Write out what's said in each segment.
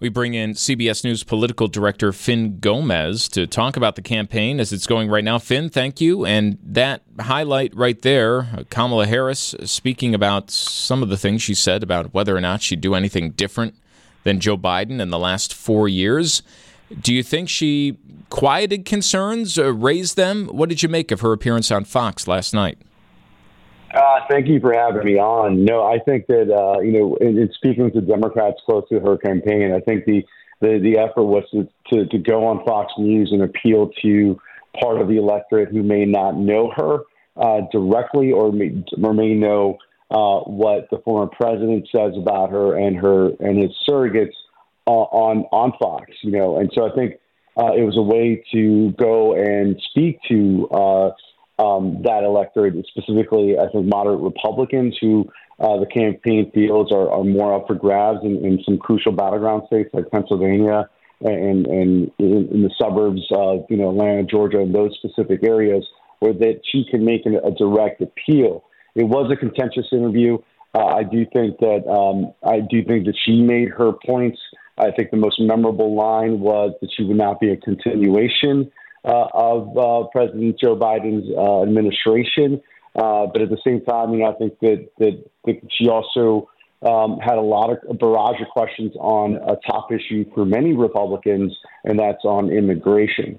We bring in CBS News political director Finn Gomez to talk about the campaign as it's going right now. Finn, thank you. And that highlight right there, Kamala Harris speaking about some of the things she said about whether or not she'd do anything different than Joe Biden in the last 4 years. Do you think she quieted concerns, raised them? What did you make of her appearance on Fox last night? Thank you for having me on. No, I think that, in speaking to Democrats close to her campaign, I think the effort was to go on Fox News and appeal to part of the electorate who may not know her directly or may know what the former president says about her and his surrogates on Fox, And so I think it was a way to go and speak to that electorate, specifically, I think, moderate Republicans who the campaign feels are more up for grabs in some crucial battleground states like Pennsylvania and in the suburbs of Atlanta, Georgia, and those specific areas where that she can make a direct appeal. It was a contentious interview. I do think that she made her points. I think the most memorable line was that she would not be a continuation of President Joe Biden's administration. But at the same time, I think that she also had a barrage of questions on a top issue for many Republicans, and that's on immigration.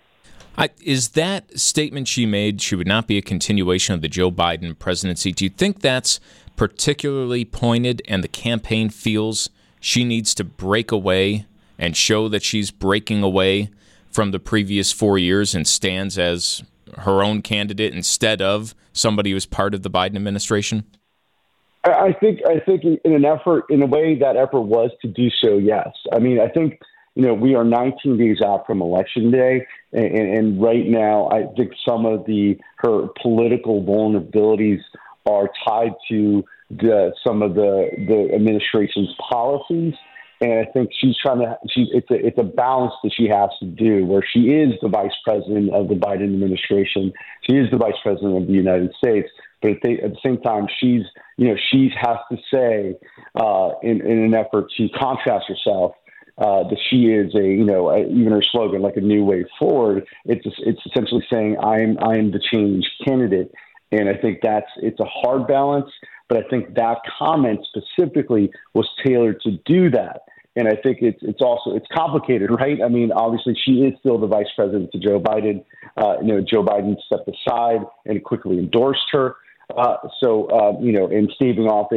Is that statement she made, she would not be a continuation of the Joe Biden presidency, do you think that's particularly pointed and the campaign feels she needs to break away and show that she's breaking away from the previous 4 years and stands as her own candidate instead of somebody who was part of the Biden administration? I think in a way that effort was to do so, yes. I mean, I think, we are 19 days out from Election Day, and right now I think some of her political vulnerabilities are tied to some of the administration's policies. And I think it's a balance that she has to do, where she is the vice president of the Biden administration. She is the vice president of the United States. But at the same time, she has to say, in an effort to contrast herself, that she is even her slogan, like a new way forward. It's essentially saying, I am the change candidate. And I think it's a hard balance. But I think that comment specifically was tailored to do that. And I think it's complicated, right? I mean, obviously, she is still the vice president to Joe Biden. Joe Biden stepped aside and quickly endorsed her. And staving off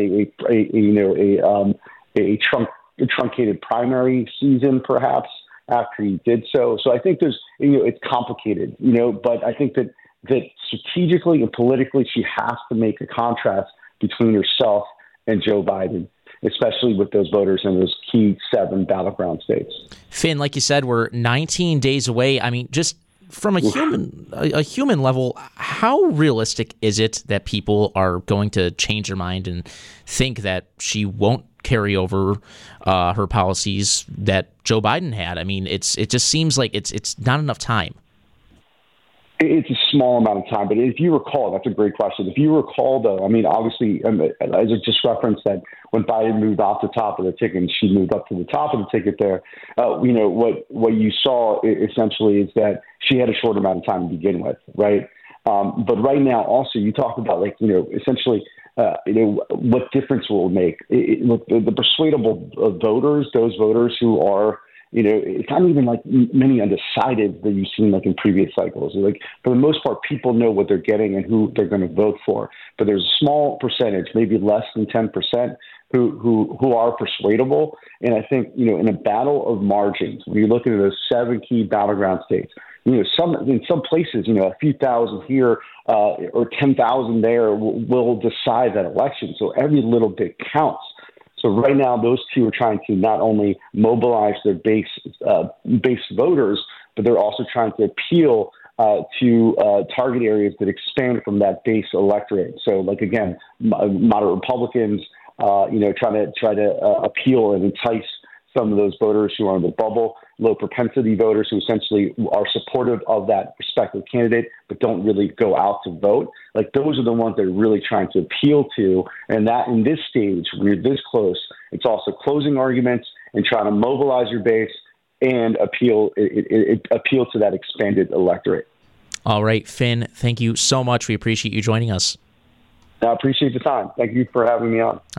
a truncated primary season, perhaps, after he did so. So I think it's complicated, but I think that strategically and politically, she has to make a contrast between herself and Joe Biden, especially with those voters in those key 7 battleground states. Finn, like you said, we're 19 days away. I mean, just from a human level, how realistic is it that people are going to change their mind and think that she won't carry over her policies that Joe Biden had? I mean, it just seems like it's not enough time. It's a small amount of time, but if you recall, that's a great question. If you recall, though, I mean, obviously, as I just referenced, that when Biden moved off the top of the ticket and she moved up to the top of the ticket there, what you saw essentially is that she had a short amount of time to begin with, right? But right now, also, you talk about essentially, what difference will it make? The persuadable voters, those voters who are, it's not even like many undecided that you've seen like in previous cycles. Like, for the most part, people know what they're getting and who they're going to vote for. But there's a small percentage, maybe less than 10%, who are persuadable. And I think, in a battle of margins, when you're looking at those 7 key battleground states, in some places, a few thousand here or 10,000 there will decide that election. So every little bit counts. So right now, those two are trying to not only mobilize their base voters, but they're also trying to appeal to target areas that expand from that base electorate. So, like, again, moderate Republicans, try to appeal and entice some of those voters who are in the bubble, low propensity voters who essentially are supportive of that respective candidate, but don't really go out to vote. Like, those are the ones they're really trying to appeal to. And that in this stage, when you're this close, it's also closing arguments and trying to mobilize your base and appeal to that expanded electorate. All right, Finn, thank you so much. We appreciate you joining us. I appreciate the time. Thank you for having me on.